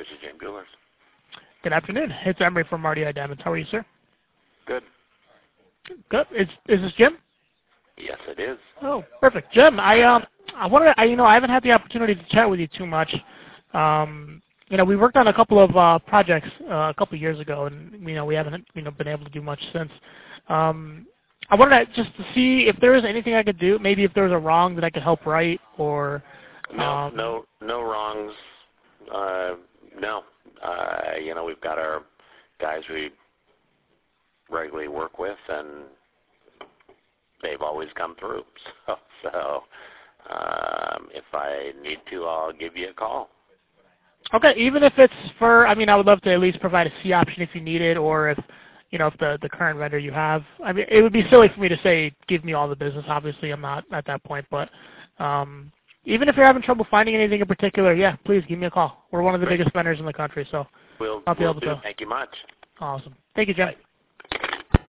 This is Jim Buellers. Good afternoon. It's Emery from RDI Diamonds. How are you, sir? Good. Good. Is this Jim? Yes, it is. Oh, perfect. Jim, I haven't had the opportunity to chat with you too much. We worked on a couple of projects a couple of years ago, and we haven't been able to do much since. I wanted just to see if there was anything I could do. Maybe if there was a wrong that I could help right, or no wrongs. No. We've got our guys we regularly work with, and they've always come through. So if I need to, I'll give you a call. Okay, even if it's for, I would love to at least provide a C option if you need it, or if the current vendor you have. It would be silly for me to say, give me all the business. Obviously, I'm not at that point, but even if you're having trouble finding anything in particular, yeah, please give me a call. We're one of the biggest vendors in the country, so I'll be able to. Thank you much. Awesome. Thank you, Jim. Bye.